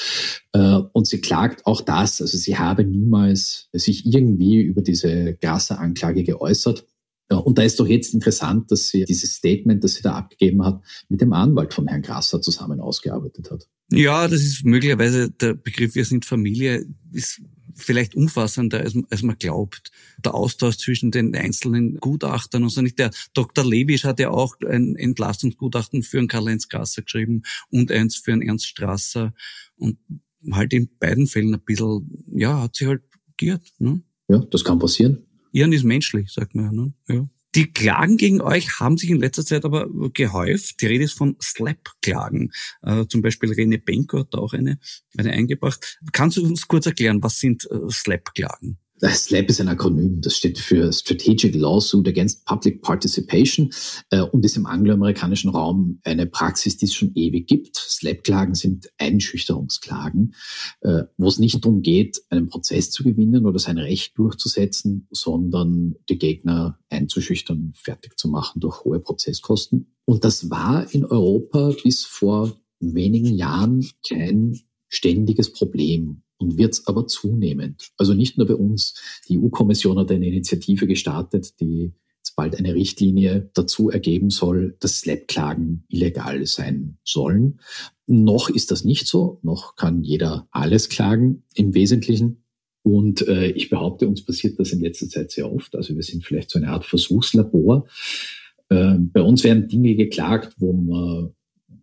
Und sie klagt auch das, also sie habe niemals sich irgendwie über diese Grasser-Anklage geäußert. Und da ist doch jetzt interessant, dass sie dieses Statement, das sie da abgegeben hat, mit dem Anwalt von Herrn Grasser zusammen ausgearbeitet hat. Ja, das ist möglicherweise der Begriff "Wir sind Familie" ist vielleicht umfassender, als man glaubt. Der Austausch zwischen den einzelnen Gutachtern und so nicht. Der Dr. Lewisch hat ja auch ein Entlastungsgutachten für einen Karl-Heinz Grasser geschrieben und eins für einen Ernst Strasser. Und halt in beiden Fällen ein bisschen, ja, hat sich halt giert. Ne? Ja, das kann passieren. Irren ist menschlich, sagt man ja. Ne? Ja. Die Klagen gegen euch haben sich in letzter Zeit aber gehäuft. Die Rede ist von Slap-Klagen. Zum Beispiel René Benko hat da auch eine eingebracht. Kannst du uns kurz erklären, was sind Slap-Klagen? SLAP ist ein Akronym, das steht für Strategic Lawsuit Against Public Participation und ist im angloamerikanischen Raum eine Praxis, die es schon ewig gibt. SLAP-Klagen sind Einschüchterungsklagen, wo es nicht darum geht, einen Prozess zu gewinnen oder sein Recht durchzusetzen, sondern die Gegner einzuschüchtern, fertig zu machen durch hohe Prozesskosten. Und das war in Europa bis vor wenigen Jahren kein ständiges Problem. Und wird es aber zunehmend. Also nicht nur bei uns. Die EU-Kommission hat eine Initiative gestartet, die jetzt bald eine Richtlinie dazu ergeben soll, dass SLAP-Klagen illegal sein sollen. Noch ist das nicht so. Noch kann jeder alles klagen im Wesentlichen. Und ich behaupte, uns passiert das in letzter Zeit sehr oft. Also wir sind vielleicht so eine Art Versuchslabor. Bei uns werden Dinge geklagt, wo man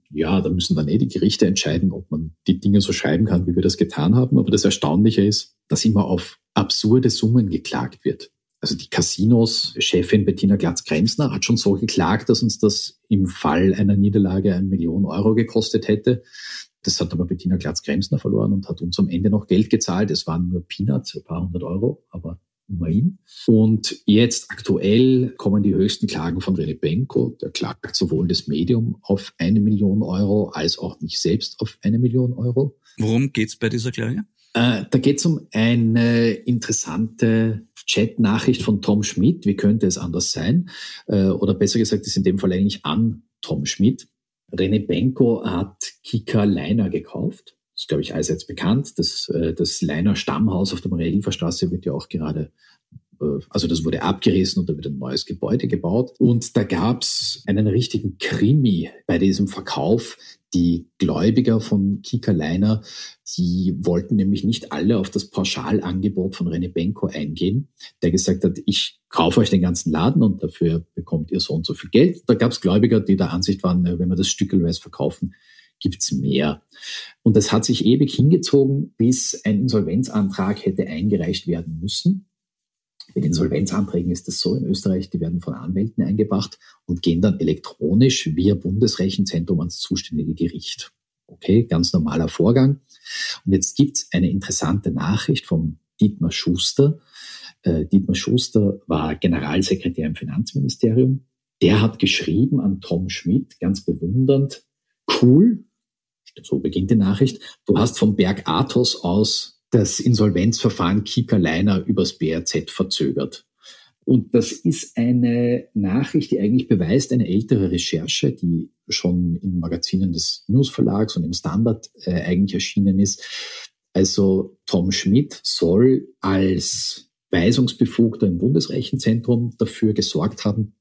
da müssen dann die Gerichte entscheiden, ob man die Dinge so schreiben kann, wie wir das getan haben. Aber das Erstaunliche ist, dass immer auf absurde Summen geklagt wird. Also die Casinos-Chefin Bettina Glatz-Kremsner hat schon so geklagt, dass uns das im Fall einer Niederlage 1 Million Euro gekostet hätte. Das hat aber Bettina Glatz-Kremsner verloren und hat uns am Ende noch Geld gezahlt. Es waren nur Peanuts, ein paar hundert Euro, aber immerhin. Und jetzt aktuell kommen die höchsten Klagen von René Benko. Der klagt sowohl das Medium auf 1 Million Euro als auch mich selbst auf 1 Million Euro. Worum geht's bei dieser Klage? Da geht's um eine interessante Chat-Nachricht von Tom Schmidt. Wie könnte es anders sein? Oder besser gesagt, ist in dem Fall eigentlich an Tom Schmidt. René Benko hat Kika Leiner gekauft. Das ist, glaube ich, allseits bekannt. Das Leiner Stammhaus auf der Maria-Hilfer-Straße wird ja auch gerade, also das wurde abgerissen und da wird ein neues Gebäude gebaut. Und da gab's einen richtigen Krimi bei diesem Verkauf. Die Gläubiger von Kika Leiner, die wollten nämlich nicht alle auf das Pauschalangebot von René Benko eingehen, der gesagt hat, ich kaufe euch den ganzen Laden und dafür bekommt ihr so und so viel Geld. Da gab's Gläubiger, die der Ansicht waren, wenn wir das stückelweise verkaufen, gibt's mehr. Und das hat sich ewig hingezogen, bis ein Insolvenzantrag hätte eingereicht werden müssen. Mit Insolvenzanträgen ist das so in Österreich, die werden von Anwälten eingebracht und gehen dann elektronisch via Bundesrechenzentrum ans zuständige Gericht. Okay, ganz normaler Vorgang. Und jetzt gibt's eine interessante Nachricht vom Dietmar Schuster. Dietmar Schuster war Generalsekretär im Finanzministerium. Der hat geschrieben an Tom Schmidt, ganz bewundernd, cool, so beginnt die Nachricht, du hast vom Berg Athos aus das Insolvenzverfahren Kika Leiner übers BRZ verzögert. Und das ist eine Nachricht, die eigentlich beweist eine ältere Recherche, die schon in Magazinen des News-Verlags und im Standard eigentlich erschienen ist. Also Tom Schmidt soll als Weisungsbefugter im Bundesrechenzentrum dafür gesorgt haben,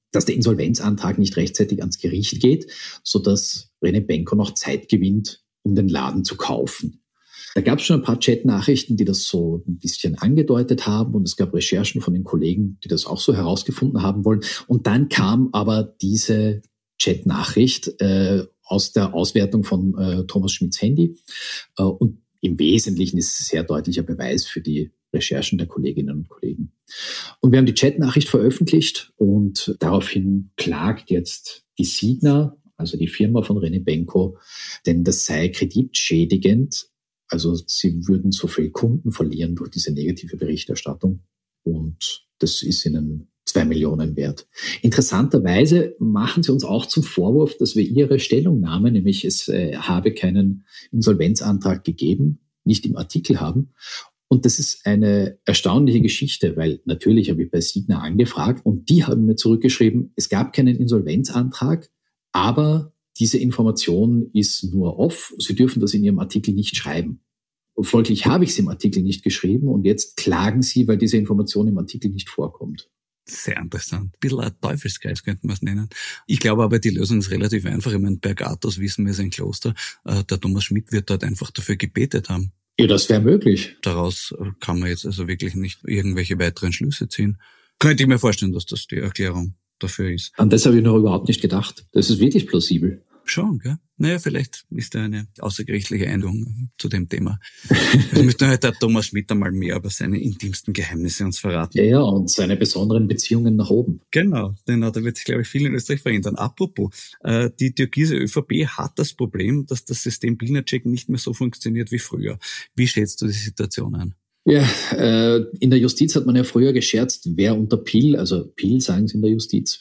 dass der Insolvenzantrag nicht rechtzeitig ans Gericht geht, sodass René Benko noch Zeit gewinnt, um den Laden zu kaufen. Da gab es schon ein paar Chat-Nachrichten, die das so ein bisschen angedeutet haben, und es gab Recherchen von den Kollegen, die das auch so herausgefunden haben wollen. Und dann kam aber diese Chat-Nachricht aus der Auswertung von Thomas Schmidts Handy. Und im Wesentlichen ist es sehr deutlicher Beweis für die Recherchen der Kolleginnen und Kollegen. Und wir haben die Chat-Nachricht veröffentlicht, und daraufhin klagt jetzt die Signa, also die Firma von René Benko, denn das sei kreditschädigend. Also sie würden so viel Kunden verlieren durch diese negative Berichterstattung, und das ist ihnen 2 Millionen wert. Interessanterweise machen sie uns auch zum Vorwurf, dass wir ihre Stellungnahme, nämlich es habe keinen Insolvenzantrag gegeben, nicht im Artikel haben. Und das ist eine erstaunliche Geschichte, weil natürlich habe ich bei Signa angefragt, und die haben mir zurückgeschrieben, es gab keinen Insolvenzantrag, aber diese Information ist nur off. Sie dürfen das in Ihrem Artikel nicht schreiben. Folglich habe ich es im Artikel nicht geschrieben, und jetzt klagen Sie, weil diese Information im Artikel nicht vorkommt. Sehr interessant. Ein bisschen ein Teufelskreis könnte man es nennen. Ich glaube aber, die Lösung ist relativ einfach. Ich meine, Bergatos, wissen wir, ist ein Kloster. Der Thomas Schmidt wird dort einfach dafür gebetet haben. Ja, das wäre möglich. Daraus kann man jetzt also wirklich nicht irgendwelche weiteren Schlüsse ziehen. Könnte ich mir vorstellen, dass das die Erklärung dafür ist. An das habe ich noch überhaupt nicht gedacht. Das ist wirklich plausibel. Schon, gell? Naja, vielleicht ist da eine außergerichtliche Einigung zu dem Thema. Wir müssten halt der Thomas Schmidt einmal mehr über seine intimsten Geheimnisse uns verraten. Ja, und seine besonderen Beziehungen nach oben. Genau, denn da wird sich, glaube ich, viel in Österreich verändern. Apropos, die türkise ÖVP hat das Problem, dass das System Pilnacek nicht mehr so funktioniert wie früher. Wie schätzt du die Situation ein? Ja, in der Justiz hat man ja früher gescherzt, wer unter Pil, also Pil sagen sie in der Justiz,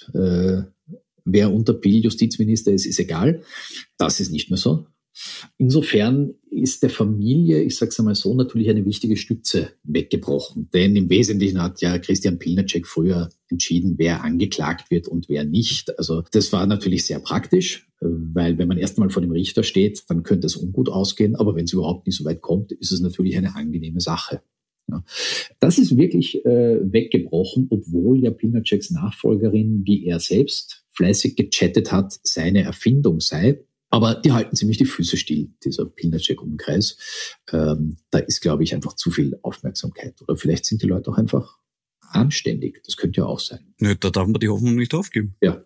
wer unter Pil Justizminister ist egal. Das ist nicht mehr so. Insofern ist der Familie, ich sage es einmal so, natürlich eine wichtige Stütze weggebrochen. Denn im Wesentlichen hat ja Christian Pilnacek früher entschieden, wer angeklagt wird und wer nicht. Also das war natürlich sehr praktisch, weil wenn man erstmal vor dem Richter steht, dann könnte es ungut ausgehen. Aber wenn es überhaupt nicht so weit kommt, ist es natürlich eine angenehme Sache. Ja. Das ist wirklich weggebrochen, obwohl ja Pilnaceks Nachfolgerin, wie er selbst fleißig gechattet hat, seine Erfindung sei. Aber die halten ziemlich die Füße still, dieser Pilnacek-Umkreis. Da ist, glaube ich, einfach zu viel Aufmerksamkeit. Oder vielleicht sind die Leute auch einfach anständig. Das könnte ja auch sein. Nö, da darf man die Hoffnung nicht aufgeben. Ja.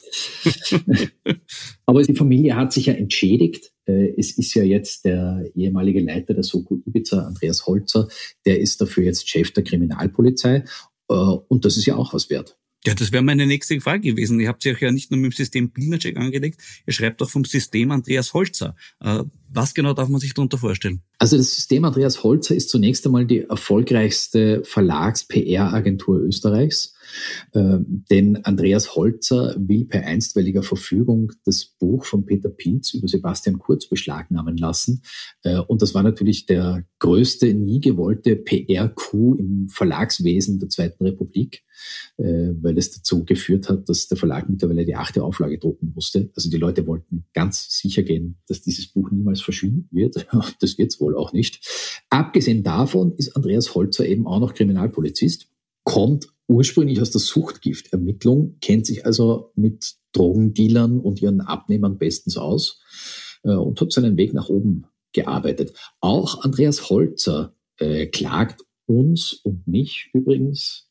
Aber die Familie hat sich ja entschädigt. Es ist ja jetzt der ehemalige Leiter der Soko Ibiza, Andreas Holzer, der ist dafür jetzt Chef der Kriminalpolizei. Und das ist ja auch was wert. Ja, das wäre meine nächste Frage gewesen. Ihr habt sich ja nicht nur mit dem System Pilnacek angelegt, ihr schreibt auch vom System Andreas Holzer. Was genau darf man sich darunter vorstellen? Also das System Andreas Holzer ist zunächst einmal die erfolgreichste Verlags-PR-Agentur Österreichs. Denn Andreas Holzer will per einstweiliger Verfügung das Buch von Peter Pilz über Sebastian Kurz beschlagnahmen lassen. Und das war natürlich der größte, nie gewollte PR-Coup im Verlagswesen der Zweiten Republik, weil es dazu geführt hat, dass der Verlag mittlerweile die 8. Auflage drucken musste. Also die Leute wollten ganz sicher gehen, dass dieses Buch niemals verschwinden wird. Das wird es wohl auch nicht. Abgesehen davon ist Andreas Holzer eben auch noch Kriminalpolizist, kommt ursprünglich aus der Suchtgiftermittlung, kennt sich also mit Drogendealern und ihren Abnehmern bestens aus und hat seinen Weg nach oben gearbeitet. Auch Andreas Holzer klagt uns und mich übrigens.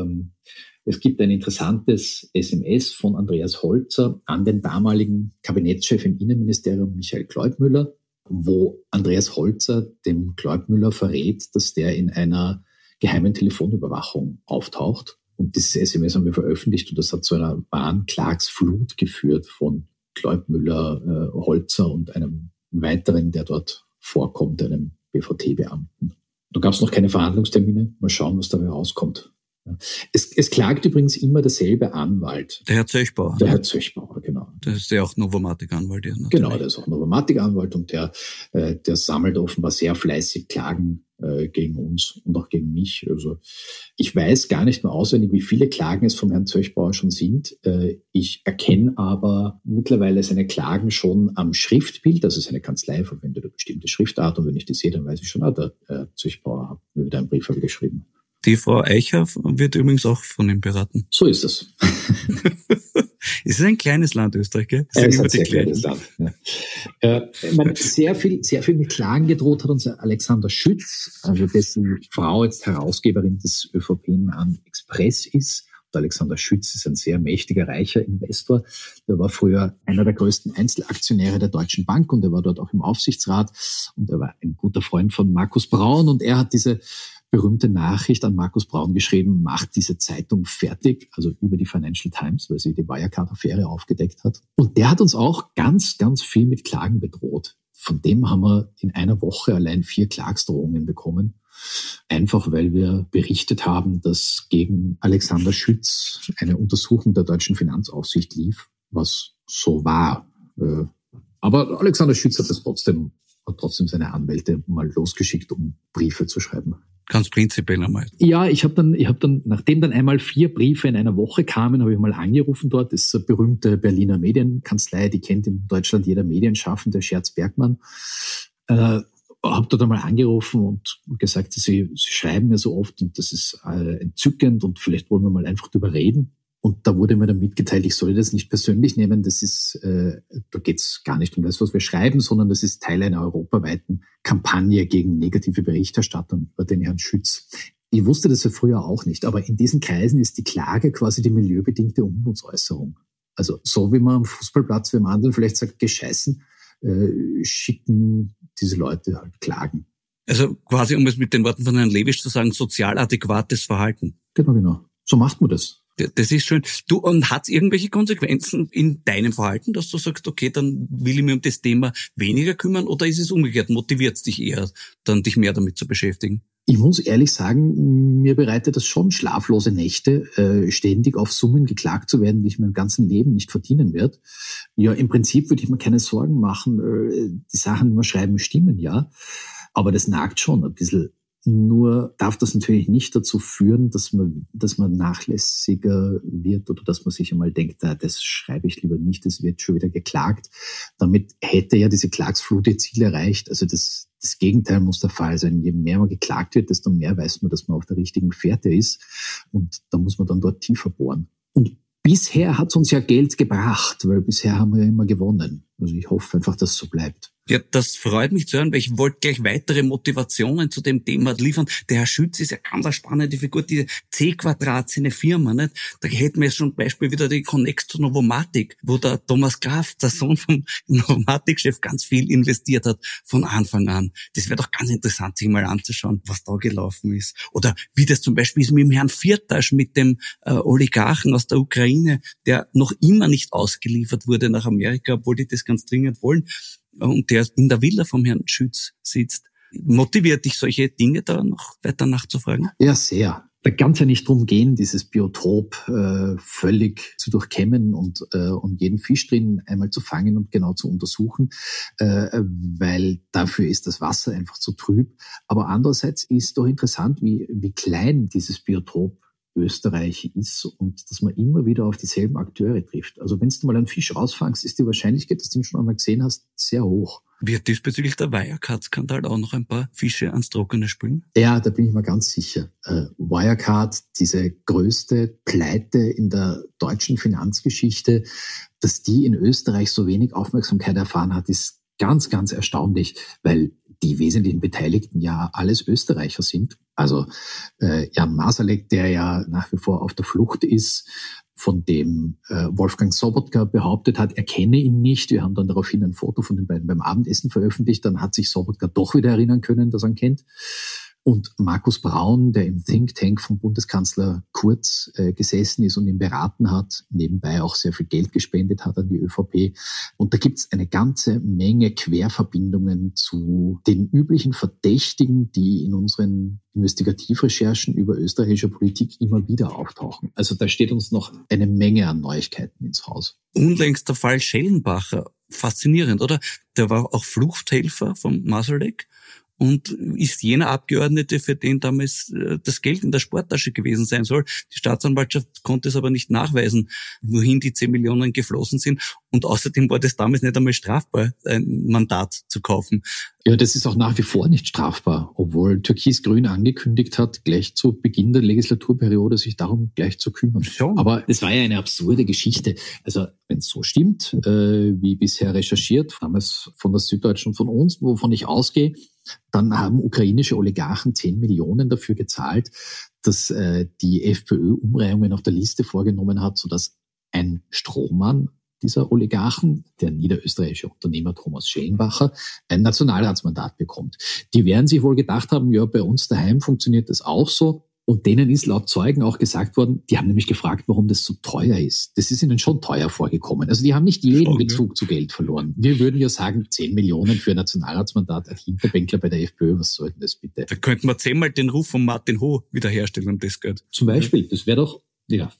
Es gibt ein interessantes SMS von Andreas Holzer an den damaligen Kabinettschef im Innenministerium Michael Kleubmüller, wo Andreas Holzer dem Kleubmüller verrät, dass der in einer geheimen Telefonüberwachung auftaucht. Und dieses SMS haben wir veröffentlicht und das hat zu einer wahren Klagsflut geführt von Kleubmüller, Holzer und einem weiteren, der dort vorkommt, einem BVT-Beamten. Da gab es noch keine Verhandlungstermine. Mal schauen, was dabei rauskommt. Es klagt übrigens immer derselbe Anwalt. Der Herr Zöchbauer. Der Herr Zöchbauer, genau. Das ist ja auch Novomatic-Anwalt. Ja, genau, der ist auch Novomatic-Anwalt und der sammelt offenbar sehr fleißig Klagen gegen uns und auch gegen mich. Also ich weiß gar nicht mehr auswendig, wie viele Klagen es vom Herrn Zöchbauer schon sind. Ich erkenne aber mittlerweile seine Klagen schon am Schriftbild. Also seine Kanzlei verwendet eine bestimmte Schriftart und wenn ich die sehe, dann weiß ich schon, der Zöchbauer hat mir wieder einen Brief geschrieben. Die Frau Eicher wird übrigens auch von ihm beraten. So ist es. Es ist ein kleines Land, Österreich, gell? Es ist ein sehr kleines Land. Ja. Sehr viel mit Klagen gedroht hat uns Alexander Schütz, also dessen Frau jetzt Herausgeberin des ÖVP-nahen Express ist. Und Alexander Schütz ist ein sehr mächtiger, reicher Investor. Der war früher einer der größten Einzelaktionäre der Deutschen Bank und er war dort auch im Aufsichtsrat. Und er war ein guter Freund von Markus Braun und er hat diese berühmte Nachricht an Markus Braun geschrieben, macht diese Zeitung fertig, also über die Financial Times, weil sie die Wirecard-Affäre aufgedeckt hat. Und der hat uns auch ganz, ganz viel mit Klagen bedroht. Von dem haben wir in einer Woche allein 4 Klagsdrohungen bekommen. Einfach weil wir berichtet haben, dass gegen Alexander Schütz eine Untersuchung der deutschen Finanzaufsicht lief, was so war. Aber Alexander Schütz hat trotzdem seine Anwälte mal losgeschickt, um Briefe zu schreiben. Ganz prinzipiell einmal. Ja, ich hab dann, nachdem dann einmal 4 Briefe in einer Woche kamen, habe ich mal angerufen dort. Das ist eine berühmte Berliner Medienkanzlei, die kennt in Deutschland jeder Medienschaffende, Scherz Bergmann. Habe dort einmal angerufen und gesagt, sie schreiben mir so oft und das ist entzückend und vielleicht wollen wir mal einfach drüber reden. Und da wurde mir dann mitgeteilt, ich soll das nicht persönlich nehmen. Das ist, da geht's gar nicht um das, was wir schreiben, sondern das ist Teil einer europaweiten Kampagne gegen negative Berichterstattung über den Herrn Schütz. Ich wusste das ja früher auch nicht, aber in diesen Kreisen ist die Klage quasi die milieubedingte Unmutsäußerung. Also so wie man am Fußballplatz, wenn man anderen vielleicht sagt, gescheißen, schicken diese Leute halt Klagen. Also quasi, um es mit den Worten von Herrn Lewisch zu sagen, sozial adäquates Verhalten. Genau. So macht man das. Das ist schön. Du, und hat es irgendwelche Konsequenzen in deinem Verhalten, dass du sagst, okay, dann will ich mich um das Thema weniger kümmern, oder ist es umgekehrt? Motiviert es dich eher, dann dich mehr damit zu beschäftigen? Ich muss ehrlich sagen, mir bereitet das schon schlaflose Nächte, ständig auf Summen geklagt zu werden, die ich mein ganzes Leben nicht verdienen werde. Ja, im Prinzip würde ich mir keine Sorgen machen. Die Sachen, die wir schreiben, stimmen ja. Aber das nagt schon ein bisschen. Nur darf das natürlich nicht dazu führen, dass man nachlässiger wird oder dass man sich einmal denkt, das schreibe ich lieber nicht, das wird schon wieder geklagt. Damit hätte ja diese Klagsflut ihr Ziel erreicht. Also das Gegenteil muss der Fall sein. Je mehr man geklagt wird, desto mehr weiß man, dass man auf der richtigen Fährte ist. Und da muss man dann dort tiefer bohren. Und bisher hat es uns ja Geld gebracht, weil bisher haben wir ja immer gewonnen. Also ich hoffe einfach, dass es so bleibt. Ja, das freut mich zu hören, weil ich wollte gleich weitere Motivationen zu dem Thema liefern. Der Herr Schütz ist ja ganz eine spannende Figur, diese C-Quadrat, seine Firma, nicht? Da hätten wir jetzt schon Beispiel wieder die Connex zu Novomatic, wo der Thomas Graf, der Sohn vom Novomatic-Chef, ganz viel investiert hat von Anfang an. Das wäre doch ganz interessant, sich mal anzuschauen, was da gelaufen ist. Oder wie das zum Beispiel ist mit dem Herrn Firtasch, mit dem Oligarchen aus der Ukraine, der noch immer nicht ausgeliefert wurde nach Amerika, obwohl die das ganz dringend wollen. Und der in der Villa vom Herrn Schütz sitzt. Motiviert dich solche Dinge da noch weiter nachzufragen? Ja, sehr. Da kann es ja nicht drum gehen, dieses Biotop völlig zu durchkämmen und jeden Fisch drin einmal zu fangen und genau zu untersuchen, weil dafür ist das Wasser einfach zu trüb. Aber andererseits ist doch interessant, wie klein dieses Biotop Österreich ist und dass man immer wieder auf dieselben Akteure trifft. Also wenn du mal einen Fisch rausfangst, ist die Wahrscheinlichkeit, dass du ihn schon einmal gesehen hast, sehr hoch. Wird diesbezüglich der Wirecard-Skandal auch noch ein paar Fische ans Trockene spülen? Ja, da bin ich mir ganz sicher. Wirecard, diese größte Pleite in der deutschen Finanzgeschichte, dass die in Österreich so wenig Aufmerksamkeit erfahren hat, ist ganz, ganz erstaunlich, weil die wesentlichen Beteiligten ja alles Österreicher sind. Also Jan Masalek, der ja nach wie vor auf der Flucht ist, von dem Wolfgang Sobotka behauptet hat, er kenne ihn nicht. Wir haben dann daraufhin ein Foto von den beiden beim Abendessen veröffentlicht. Dann hat sich Sobotka doch wieder erinnern können, dass er ihn kennt. Und Markus Braun, der im Think Tank vom Bundeskanzler Kurz gesessen ist und ihn beraten hat, nebenbei auch sehr viel Geld gespendet hat an die ÖVP. Und da gibt's eine ganze Menge Querverbindungen zu den üblichen Verdächtigen, die in unseren Investigativrecherchen über österreichische Politik immer wieder auftauchen. Also da steht uns noch eine Menge an Neuigkeiten ins Haus. Unlängst der Fall Schellenbacher. Faszinierend, oder? Der war auch Fluchthelfer vom Masalek. und ist jener Abgeordnete, für den damals das Geld in der Sporttasche gewesen sein soll. Die Staatsanwaltschaft konnte es aber nicht nachweisen, wohin die 10 Millionen geflossen sind. Und außerdem war das damals nicht einmal strafbar, ein Mandat zu kaufen. Ja, das ist auch nach wie vor nicht strafbar, obwohl Türkis-Grün angekündigt hat, gleich zu Beginn der Legislaturperiode sich darum gleich zu kümmern. Schon. Aber es war ja eine absurde Geschichte. Also wenn es so stimmt, wie bisher recherchiert, damals von der Süddeutschen und von uns, wovon ich ausgehe, dann haben ukrainische Oligarchen 10 Millionen dafür gezahlt, dass die FPÖ Umreihungen auf der Liste vorgenommen hat, sodass ein Strohmann dieser Oligarchen, der niederösterreichische Unternehmer Thomas Schellenbacher, ein Nationalratsmandat bekommt. Die werden sich wohl gedacht haben, ja, bei uns daheim funktioniert das auch so. Und denen ist laut Zeugen auch gesagt worden, die haben nämlich gefragt, warum das so teuer ist. Das ist ihnen schon teuer vorgekommen. Also die haben nicht jeden Bezug zu Geld verloren. Wir würden ja sagen, 10 Millionen für ein Nationalratsmandat, ein Hinterbänkler bei der FPÖ, was soll denn das bitte? Da könnten wir 10-mal den Ruf von Martin Ho wiederherstellen um das Geld. Zum Beispiel, das wäre doch, ja.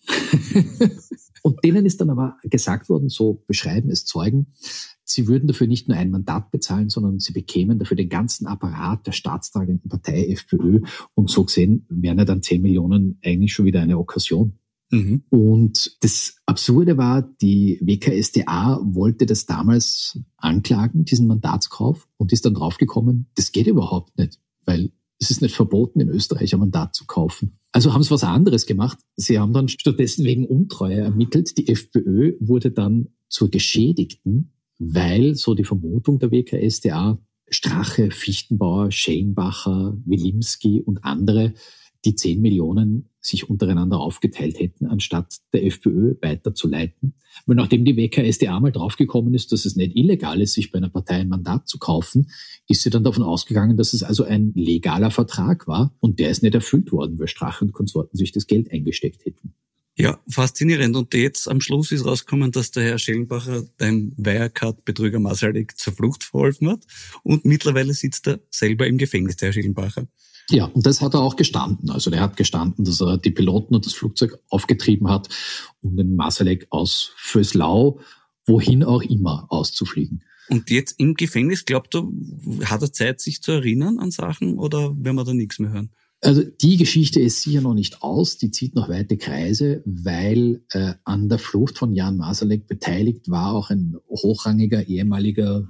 Und denen ist dann aber gesagt worden, so beschreiben es Zeugen, sie würden dafür nicht nur ein Mandat bezahlen, sondern sie bekämen dafür den ganzen Apparat der staatstragenden Partei FPÖ. Und so gesehen wären ja dann 10 Millionen eigentlich schon wieder eine Okkasion. Mhm. Und das Absurde war, die WKStA wollte das damals anklagen, diesen Mandatskauf, und ist dann draufgekommen, das geht überhaupt nicht, weil es ist nicht verboten, in Österreich ein Mandat zu kaufen. Also haben sie was anderes gemacht. Sie haben dann stattdessen wegen Untreue ermittelt. Die FPÖ wurde dann zur Geschädigten, weil, so die Vermutung der WKStA, Strache, Fichtenbauer, Schellenbacher, Wilimski und andere die 10 Millionen sich untereinander aufgeteilt hätten, anstatt der FPÖ weiterzuleiten. Weil nachdem die WKStA mal draufgekommen ist, dass es nicht illegal ist, sich bei einer Partei ein Mandat zu kaufen, ist sie dann davon ausgegangen, dass es also ein legaler Vertrag war, und der ist nicht erfüllt worden, weil Strache und Konsorten sich das Geld eingesteckt hätten. Ja, faszinierend. Und jetzt am Schluss ist rausgekommen, dass der Herr Schellenbacher dem Wirecard-Betrüger Masalek zur Flucht verholfen hat, und mittlerweile sitzt er selber im Gefängnis, der Herr Schellenbacher. Ja, und das hat er auch gestanden. Also der hat gestanden, dass er die Piloten und das Flugzeug aufgetrieben hat, um den Masalek aus Vöslau, wohin auch immer, auszufliegen. Und jetzt im Gefängnis, glaubt du, hat er Zeit, sich zu erinnern an Sachen, oder werden wir da nichts mehr hören? Also die Geschichte ist sicher noch nicht aus, die zieht noch weite Kreise, weil an der Flucht von Jan Masalek beteiligt war auch ein hochrangiger ehemaliger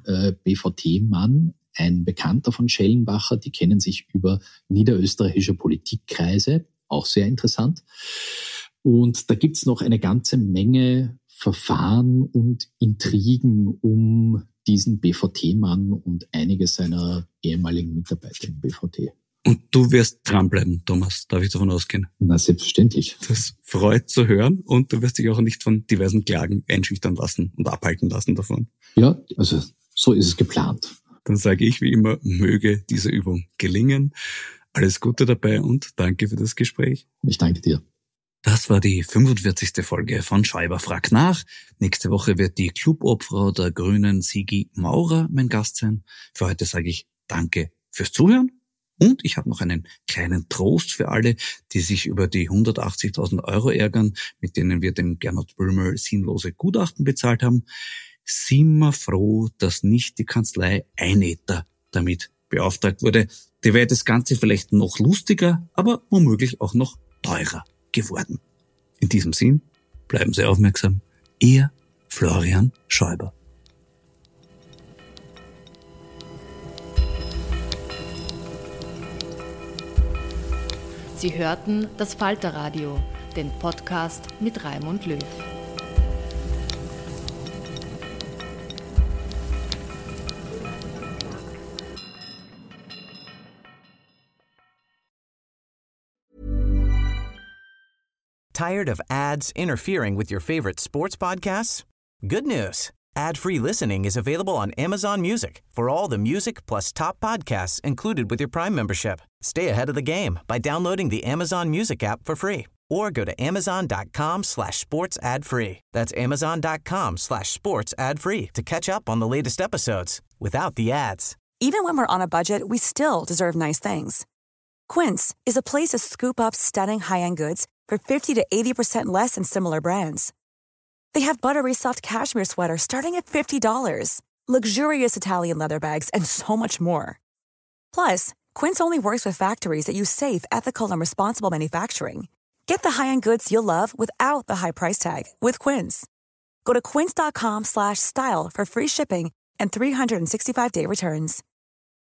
BVT-Mann, ein Bekannter von Schellenbacher, die kennen sich über niederösterreichische Politikkreise, auch sehr interessant. Und da gibt's noch eine ganze Menge Verfahren und Intrigen um diesen BVT-Mann und einige seiner ehemaligen Mitarbeiter im BVT. Und du wirst dranbleiben, Thomas, darf ich davon ausgehen? Na, selbstverständlich. Das freut zu hören, und du wirst dich auch nicht von diversen Klagen einschüchtern lassen und abhalten lassen davon. Ja, also so ist es geplant. Dann sage ich wie immer, möge diese Übung gelingen. Alles Gute dabei und danke für das Gespräch. Ich danke dir. Das war die 45. Folge von Schäuber fragt nach. Nächste Woche wird die Clubobfrau der Grünen Sigi Maurer mein Gast sein. Für heute sage ich danke fürs Zuhören. Und ich habe noch einen kleinen Trost für alle, die sich über die 180.000 € ärgern, mit denen wir dem Gernot Blümel sinnlose Gutachten bezahlt haben. Sind wir froh, dass nicht die Kanzlei Einetter damit beauftragt wurde. Da wäre das Ganze vielleicht noch lustiger, aber womöglich auch noch teurer geworden. In diesem Sinn, bleiben Sie aufmerksam. Ihr Florian Schäuber. Sie hörten das Falterradio, den Podcast mit Raimund Löw. Tired of ads interfering with your favorite sports podcasts? Good news. Ad-free listening is available on Amazon Music for all the music plus top podcasts included with your Prime membership. Stay ahead of the game by downloading the Amazon Music app for free or go to amazon.com/sports ad free. That's amazon.com/sports ad free to catch up on the latest episodes without the ads. Even when we're on a budget, we still deserve nice things. Quince is a place to scoop up stunning high-end goods for 50 to 80% less than similar brands. They have buttery soft cashmere sweaters starting at $50, luxurious Italian leather bags, and so much more. Plus, Quince only works with factories that use safe, ethical, and responsible manufacturing. Get the high-end goods you'll love without the high price tag with Quince. Go to quince.com/style for free shipping and 365-day returns.